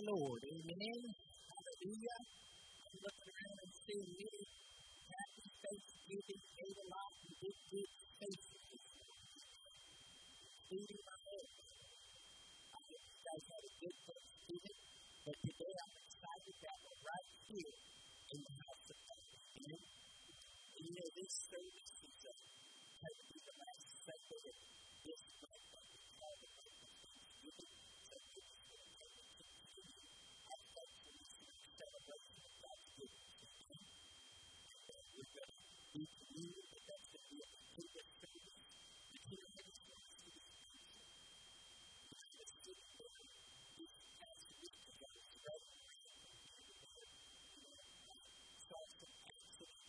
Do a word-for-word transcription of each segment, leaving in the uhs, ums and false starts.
the Lord. Amen. Hallelujah. I'm looking around and seeing many happy Thanksgiving, ate a lot, and did good faces this morning, including my husband. I hope you guys had a good Thanksgiving, but today I'm excited that we're right here in the house of God. Amen. And you know, this service is uh, going to be the last Sunday of this month that we call the month of Thanksgiving. So this is going to take us to continue our thankfulness and celebration of God's goodness. Amen. And uh, we're going to be communion, but that's going to be a continuous service. But you know, I just want to see this picture. It's just sitting there this past week as I was driving around and you know, you know, I saw some accidents.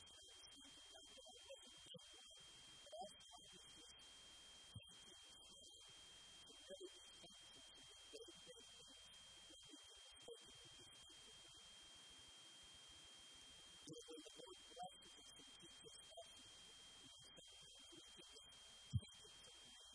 When the Lord blesses us and keeps us healthy, we can say, we can give us tendons of life.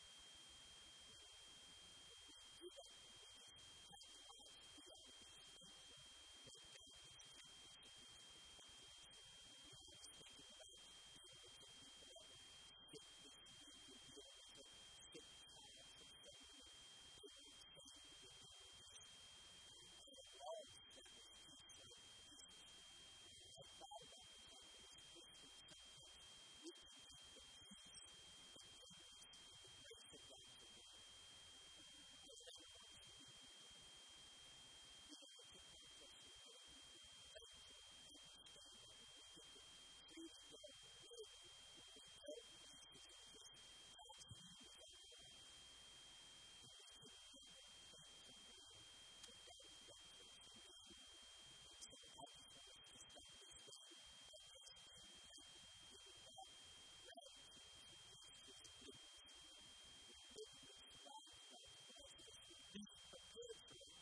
We do that. We just have to watch. We have to be thankful that God is keeping us. We are thinking about being able to people that are sick this week and dealing with a sick child from somewhere. They need something to do with this. And a large service to serve this. I thought about the fact that it's Christmas sometimes we can have the peace, the goodness, and the grace of God to live. Because they want to be with you. You know, I took my question for a few people. Thank you. I understand that when we get to praise God and live, when we go places and just ask Him to get along, and we can never thank Him enough for God has done for us. Amen. And so I just want us to start this day by just being thankful and giving God gratitude for His just goodness. We're living this life God's blessed us with. He's prepared for us.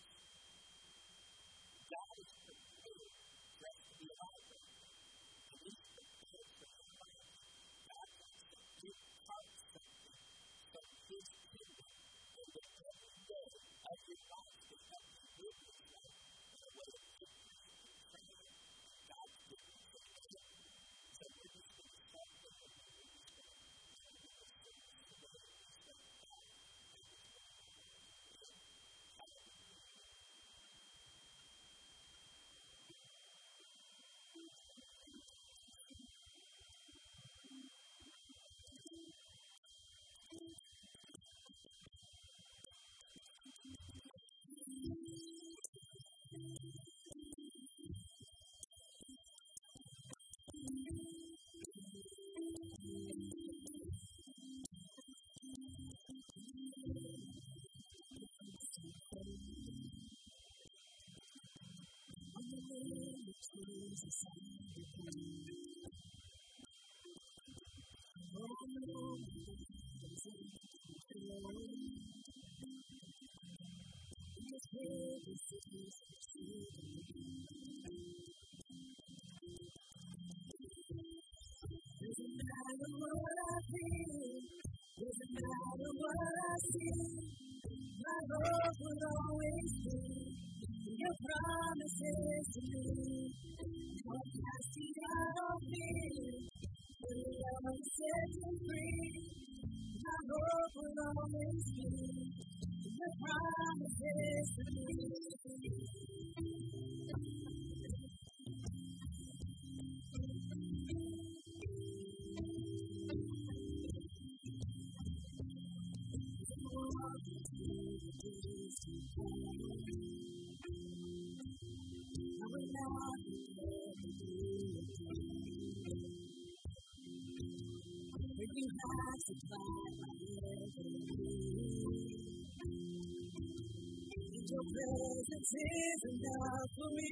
God is prepared for us to be alive right now. And He's prepared for our lives. God wants to impart something from His kingdom and that every day of your life to help you live this life in a way of victory and triumph and God's goodness. Amen. So we're just going to start with the Lord. We're just going to continue this service today and just thank God for His wonderful work. Amen. Hallelujah. Doesn't matter what I feel, doesn't matter what I see, my hope will always be your promises to me. I'm casting out all fear, for your love sets me free. My hope will always be your promises to me. I will not for you have supplied my every need. And your presence is enough for me.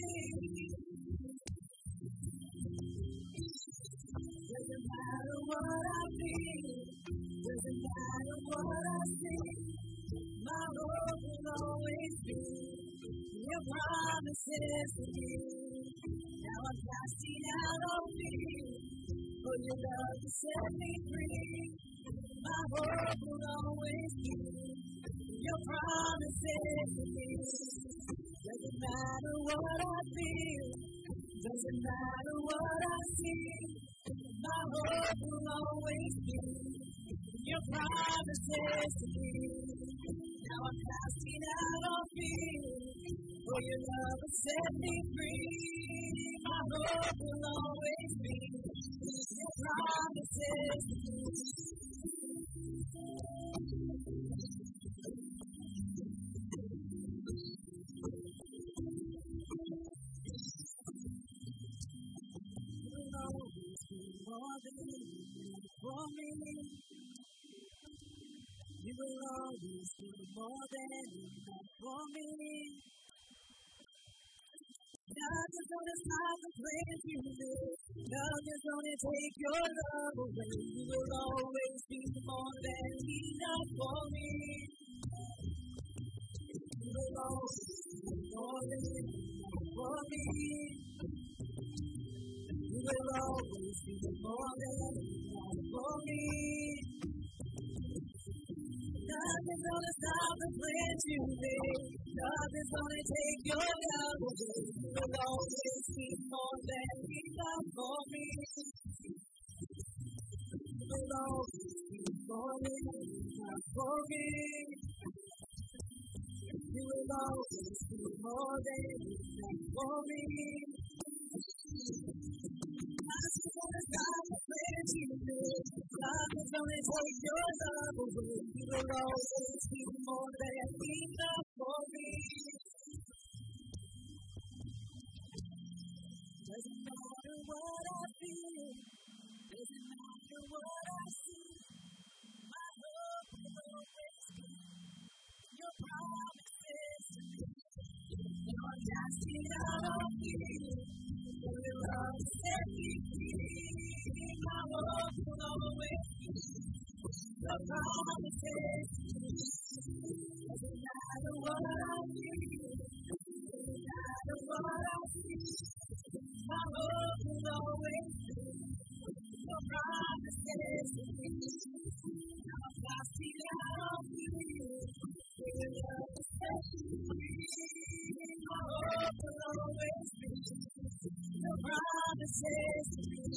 Doesn't matter what I feel, doesn't matter what I see, my hope will always be your promises to me. Now I'm casting out all fear, for your love to set me free. My hope will always be your promises to me. Doesn't matter what I feel, doesn't matter what I see, my hope will always be your promises to me. Now I'm casting out all fear, for your love has set me free. My hope will always be your promises to me. More than enough for me. You will always be more than enough for me. Nothing's gonna stop the plans you made. Nothing's gonna take your love away. You will always be more than enough for me. You will always be more than enough for me. You will always be more than enough for me. Nothing's gonna stop the plans you made. Nothing's gonna take your love away. You will always be more than enough for me. You will always be more than enough for me. You will always be more than enough for me. Nothing's gonna stop the plans you made. Nothing's gonna take your love away. You will always be more than enough for me. Doesn't matter what I feel, doesn't matter what I see, my hope will always be your promises to me. You're casting out all fear, for your love set me free. My hope will always be your promises to me. Doesn't matter what I feel, doesn't matter what I see, my hope will always be your promises to me. Now I'm casting out all fear, for your love set me free. My hope will always be your promises to me.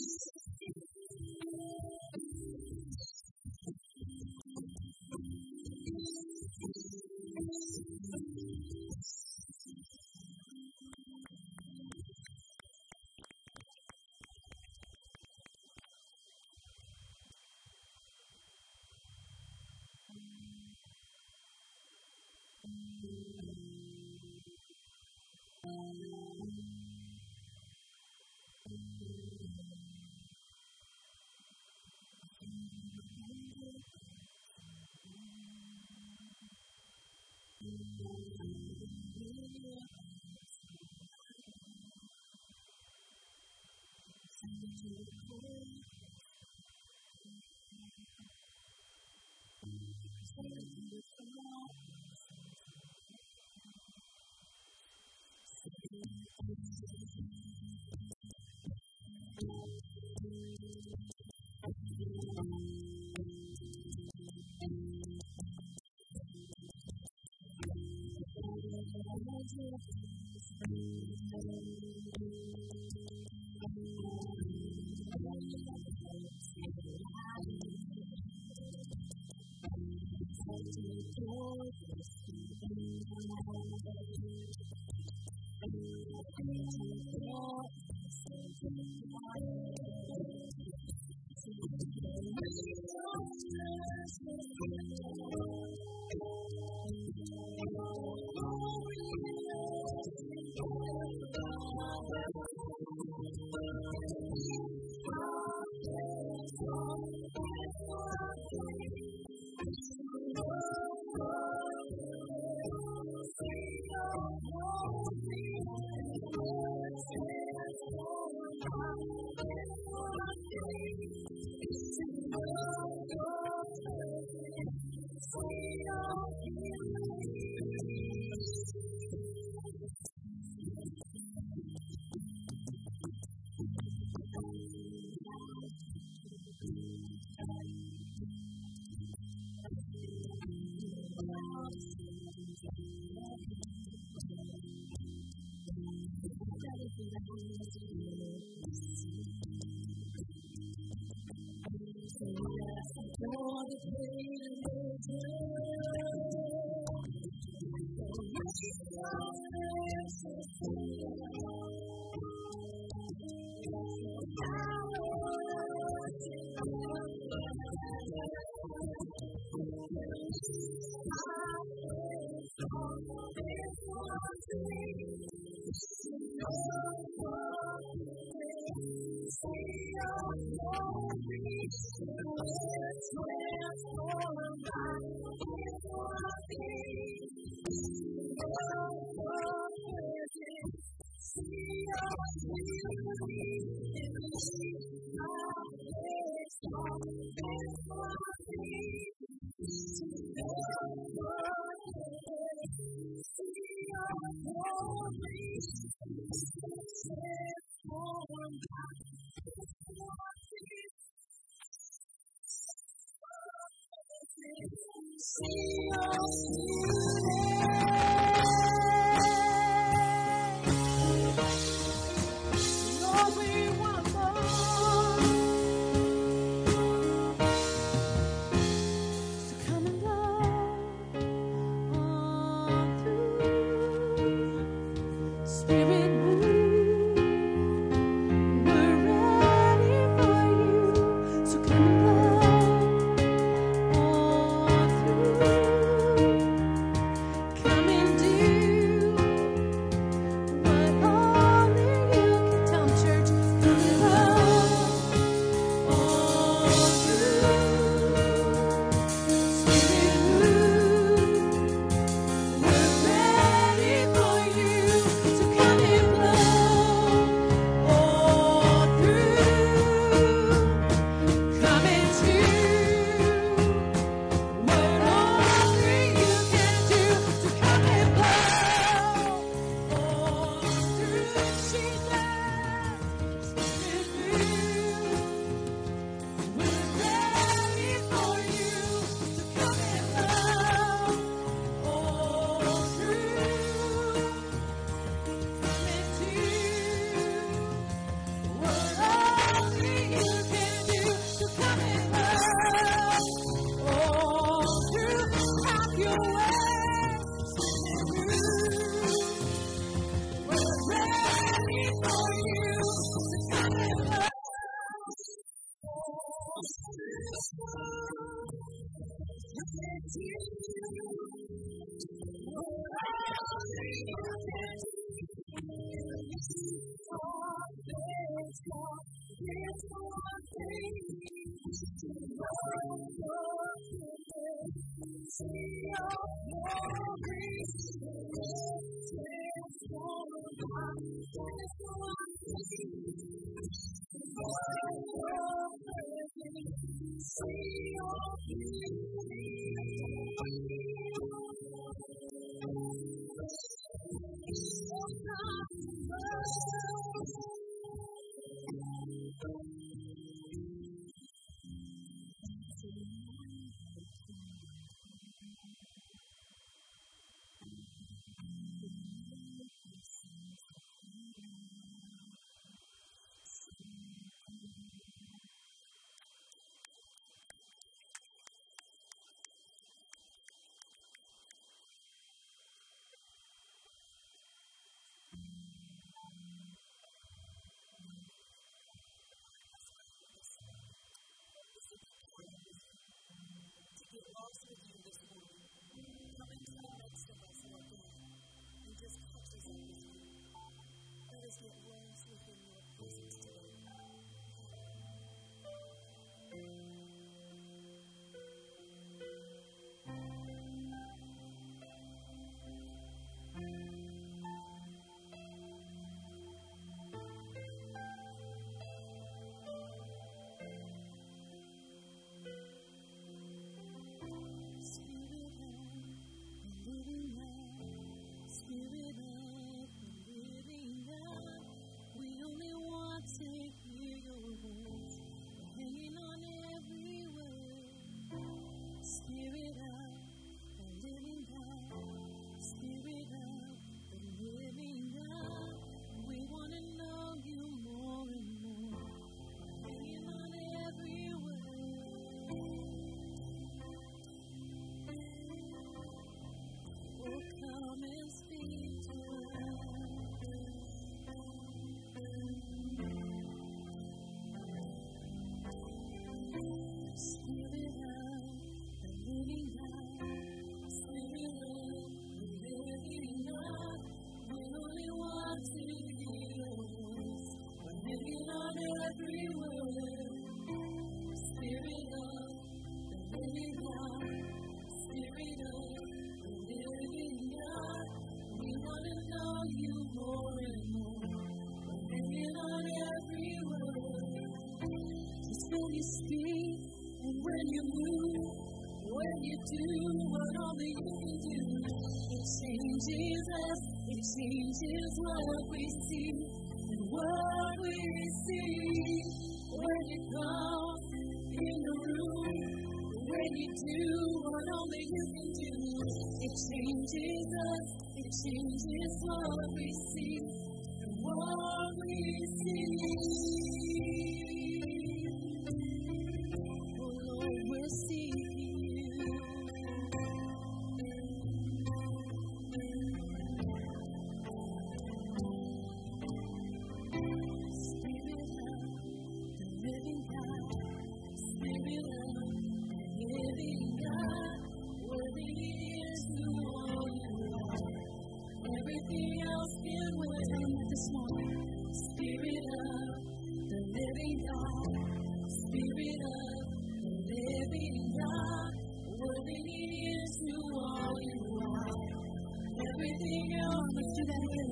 Take only you can do. It changes us, it changes what we see, and what we see. When you come in the room, when you do what only you can do, it changes us, it changes what we see, and what we see. We're seeking you. Spirit of the living God, Spirit of the living God, worthy is who you are. Everything else can wait this morning. Spirit of the living God, Spirit of living God, worthy is who all you are. Everything else, let's do that again.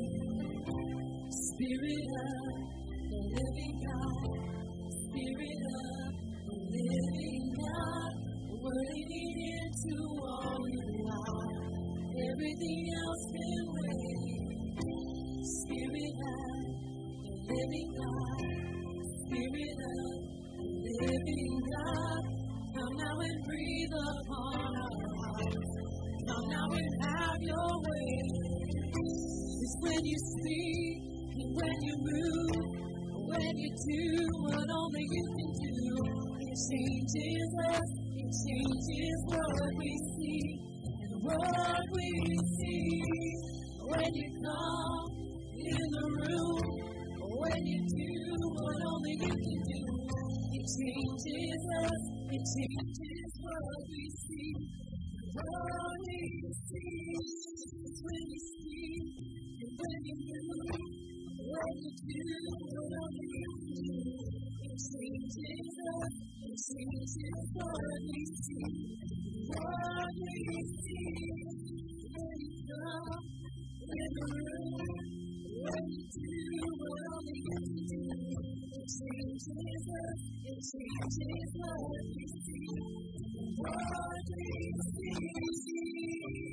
Spirit of the living God, Spirit of the living God, worthy is who all you are. Everything else can wait. Spirit of the living God, Spirit of the living God, come now and breathe upon our hearts. Come now and have your way. It's when you speak and when you move, when you do what only you can do. It changes us, it changes what we see, and what we see. When you come in the room, when you do what only you can do, it changes us, it changes what we see, what we see. It's when you speak and when you move, when you do what only you can do, it changes us, it changes what we see, what we see. When you come in the room, when you do what only you can do, it changes us, it changes what we see, what we see.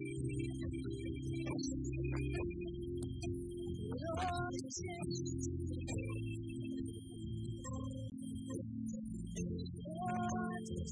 Lord, it changes. Lord, it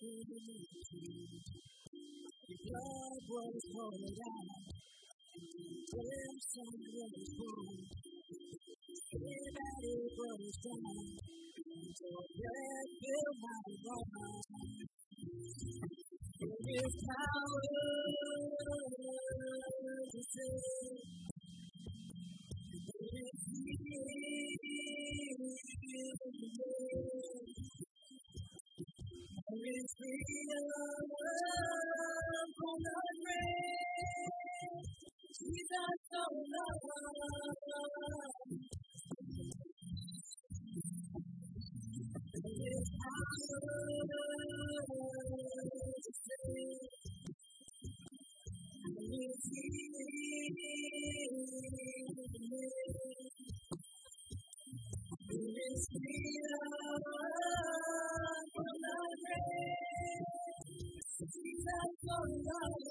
blood was poured out. Redemption was born. That it was done. Your blood filled my lungs. There is power to save. There is healing. There is freedom from the grave. Jesus, so love. There is power to save. There is healing. There is freedom from the grave. Jesus, so love.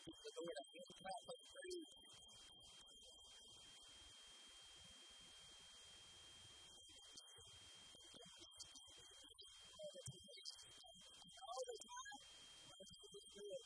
Give the Lord a hand clap of praise. All the time, God is good.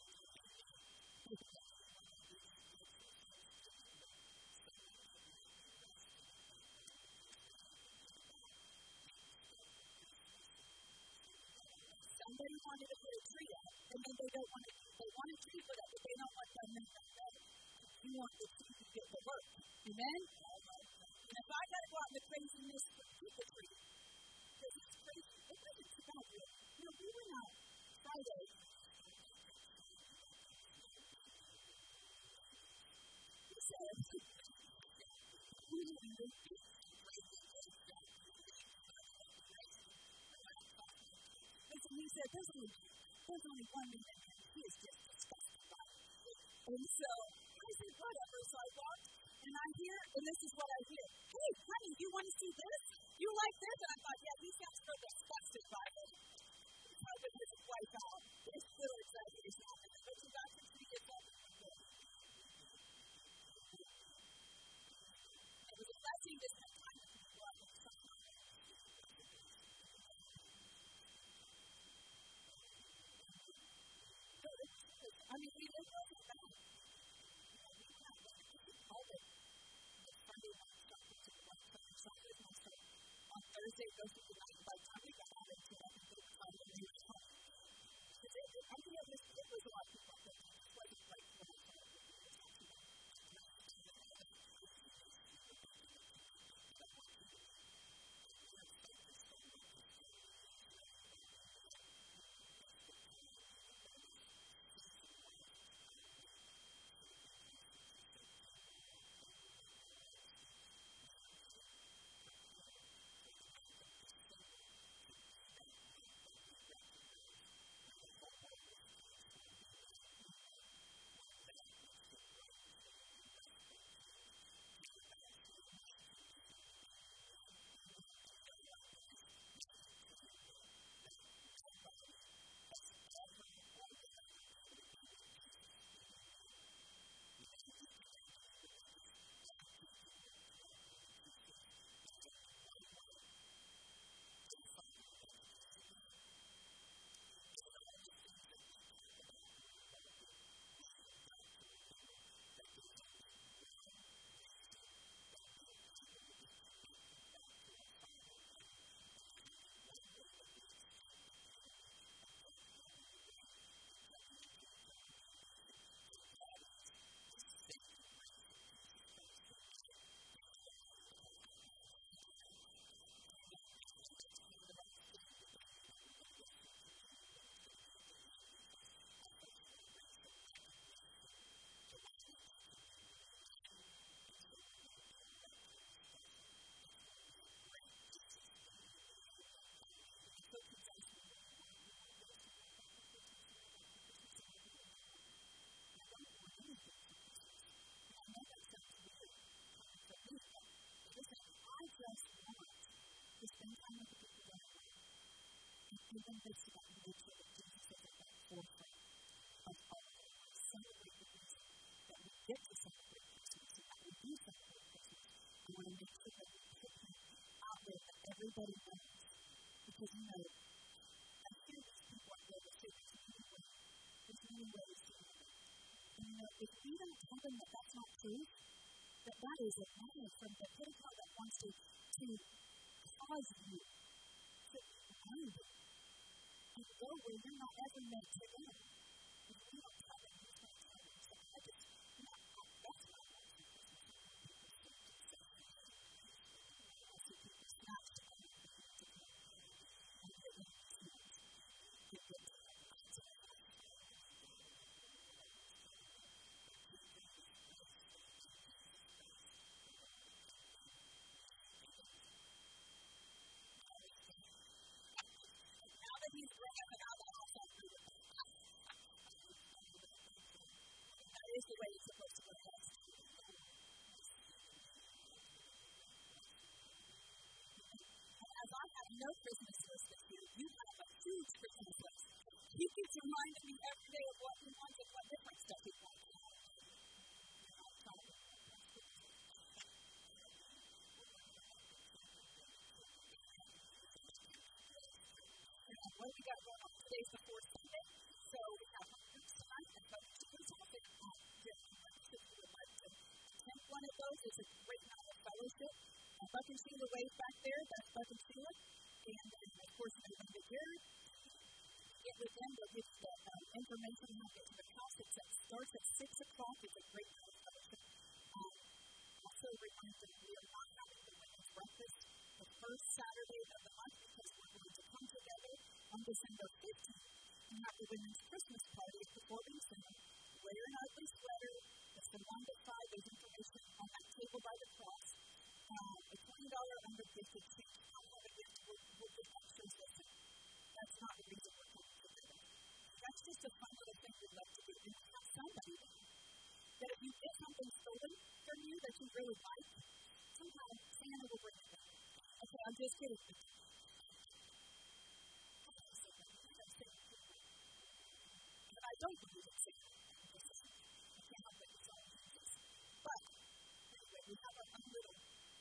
Somebody wanted to put a tree up, and then they don't want to, they want a tree put up, but they don't want to make that better. You want the tree to get the work. Amen? And if I got to go out in the craziness to keep the tree, because it's crazy, it wasn't too bad. You know, we went out Friday. He said, we didn't do this. And he said, there's only, there's only one man there. He is just disgusted by it. And so I said, whatever. So I walked, and I hear, and this is what I hear. Hey, honey, you want to see this? You like this? And I thought, yeah, he sounds so disgusted by it. I put his wife out. It's still excited. It's not. But you got to see it. It was a blessing to spend time with people. I mean, we didn't know that. We went out all day. Sunday night, Sunday to the one time, Sunday night, Sunday. On Thursday, goes to the night. By the time we got out into it, I think it was time to do it home. I think it was, it was a lot of people. It wasn't like when I started. I just want to spend time with the people that I love. And even this about nature that Jesus is at that forefront of all of it. Celebrate the reason that we get to celebrate Christmas and that we do celebrate Christmas. I want to make sure that we put him out there that everybody knows. Because, you know, I hear these people out there that say there's many ways. There's many ways to do it. And, you know, if we don't tell them that that's not true, that that is a matter from the pit of hell that wants to, to cause you to find it and go where you're not ever meant to go. If we don't tell them, it's not time. So I just, you know, that's what I want to do. I see people snatched up and they're going to get good. He's bringing it out of the house. That is the way it's supposed to go. As I have no Christmas list this year, you have a huge Christmas list. He keeps reminding me every day of what he wants and what different stuff he days before Sunday. So we have hundreds tonight and folks who are talking on different things. If you would like to attend one of those, it's a great night of fellowship. Uh, Buck and Sheila wave back there. That's Buck and Sheila. And then, of course, when they get here, get with them. They'll get you the um, information on how to get to the house. It starts at six o'clock. It's a great night of fellowship. Um, also, remind them we are not having the women's breakfast the first Saturday of the month because we're going to come together on December fifteenth and have the women's Christmas party at the Corbin Center. Wear an ugly sweater. It's from one to five. There's information on that table by the cross. Um, a twenty dollars under gift exchange. Come have a gift. We'll, we'll get extras with it. That's not the reason we're coming together. That's just a fun little thing we'd like to do. And have somebody there. That if you get something stolen from you that you really like, somehow Santa will bring it back. Okay, I'm just kidding. But I don't believe it's Santa. I can't help it. It's all Jesus. But, anyway, we have a, a little.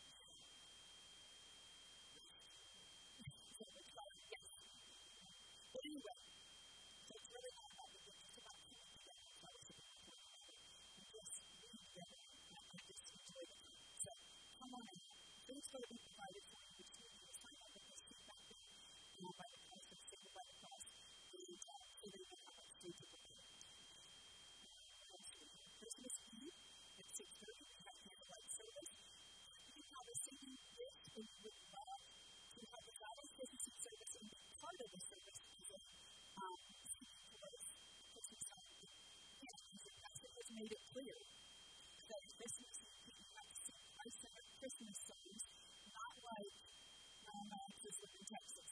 Yes. But anyway, so it's really not about the gift. It's about coming together and fellowship with one another. And just being together and just enjoy the time. So, come on in. Things going to be provided for you. Just need to sign up with this feedback there. And by the cross, and single by the cross. And uh, so they can have a stage of the prayer. Christmas Eve at six thirty, we have candlelight service. You have a singing gift and you would love to have a Bible Christmas service and be part of the service today. Um, singing for us Christmas time. Yes, the pastor has made it clear that Christmas people have to sing Christ-centered Christmas songs, not like Mama is living in Texas.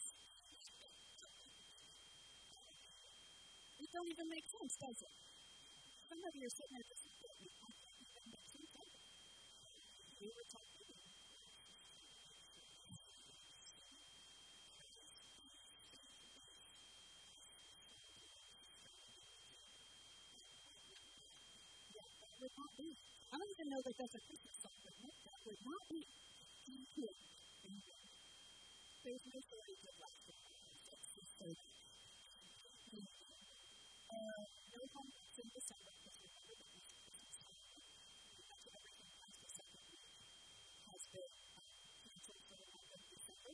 It don't even make sense, does it? Some of you are sitting there just thinking, I can't even make sense of it. We were talking about it. Yeah, that would not be. I don't even know that that's a Christmas song, but no, that would not be. Thank you. Thank you. There's no shortage of life for me. That's just so good. Uh, no home in December, because remember that we have Christmas time. That's what everything has the second week has been canceled for the month of December.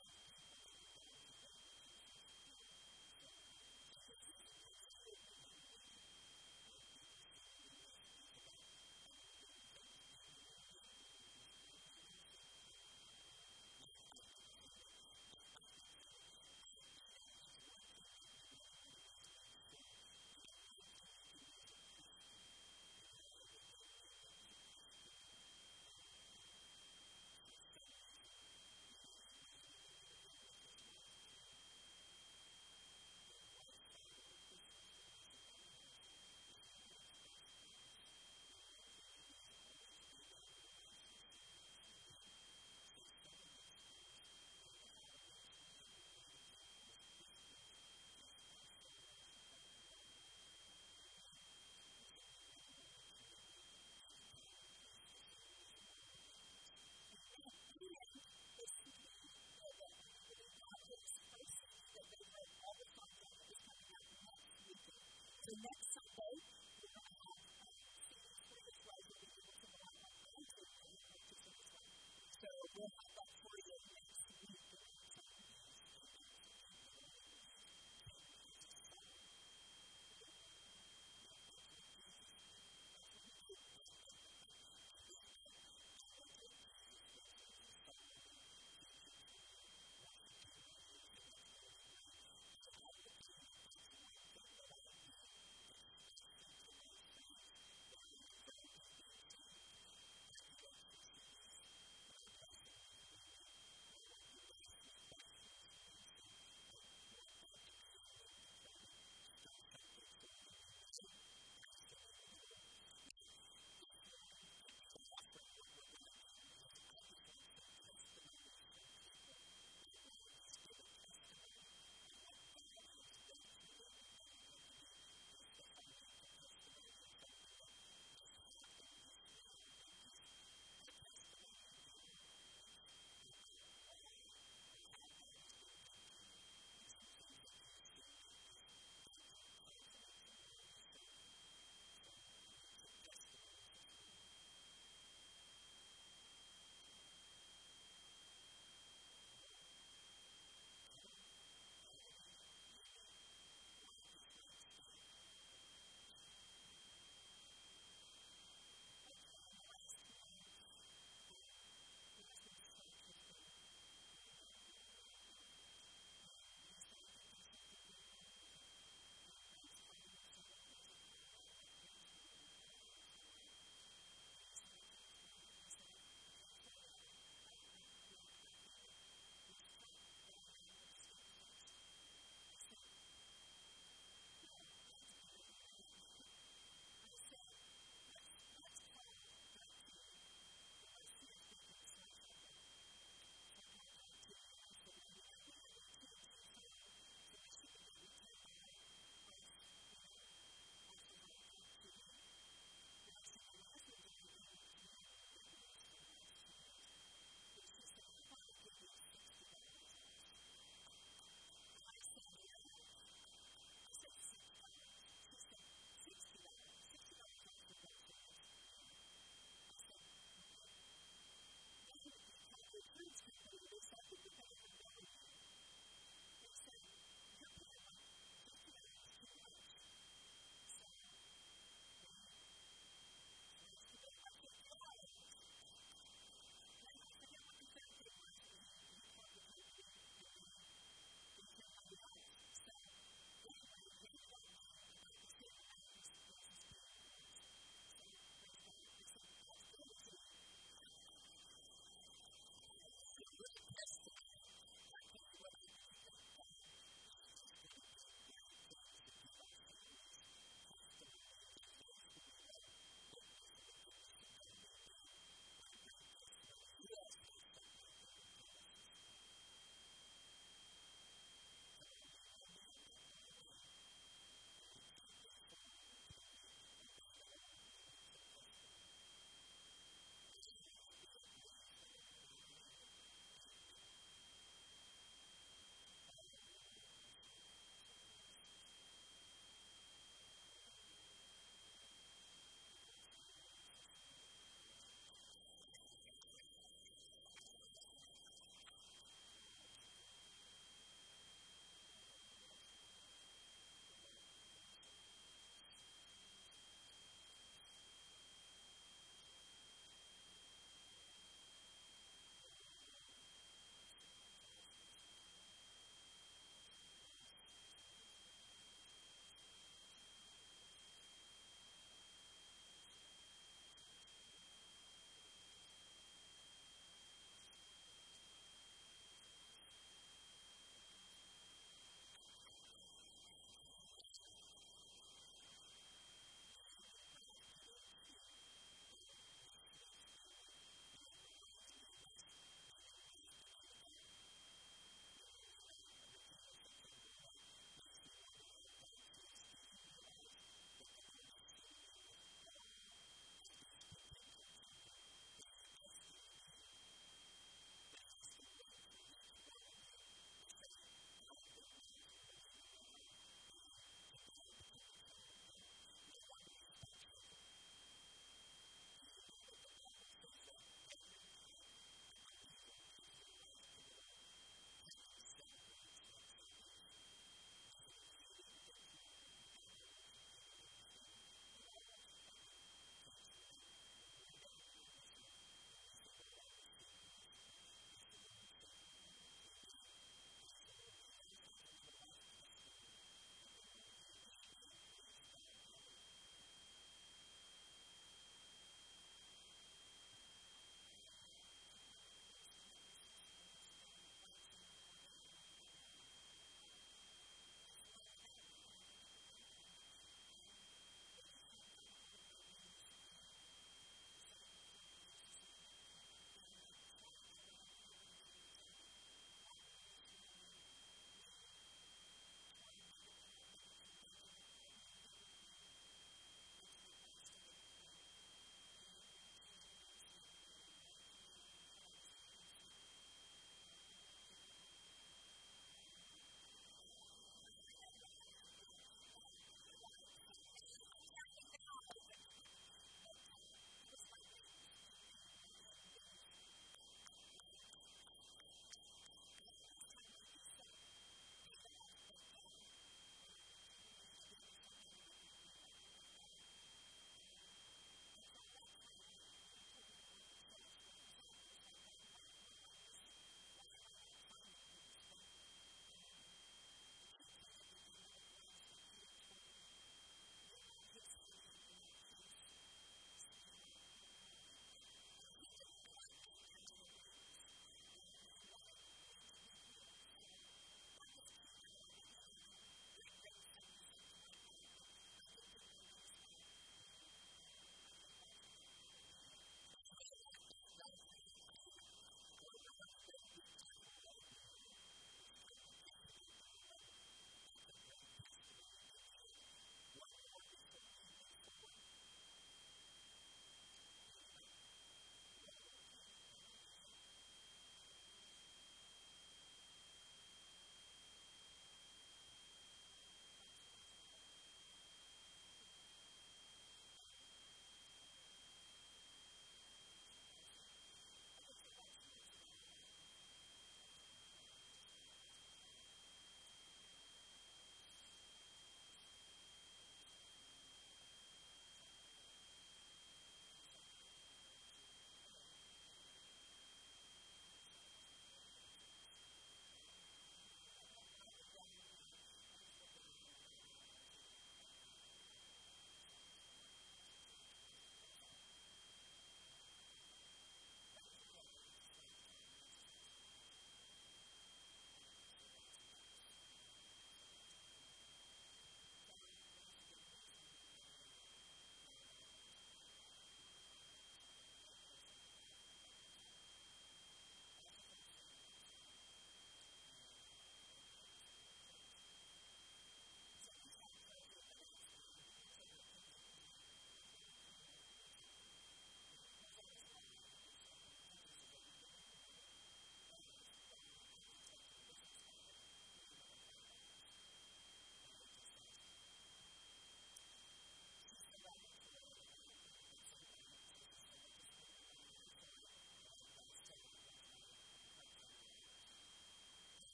So next Sunday, we're going to have uh, students for this way to be able to go out on the country and purchase this way. So we'll have that for you next week.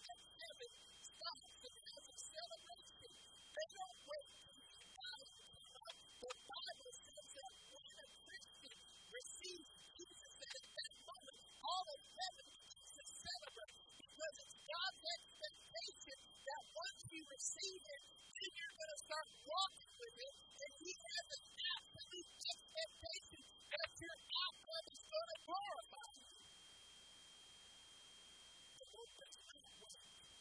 at heaven stops and has a celebration. They don't wait to see God come up. The Bible says that when a Christian receives Jesus, that at that moment, all of heaven begins to celebrate because it's God's expectation that once you receive it, then you're going to start walking with it, and He has an absolute expectation that your outcome is going to glorify Him. The Lord does not wait.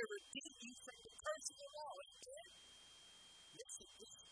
to redeem you from the curse of the law. Amen? Listen, this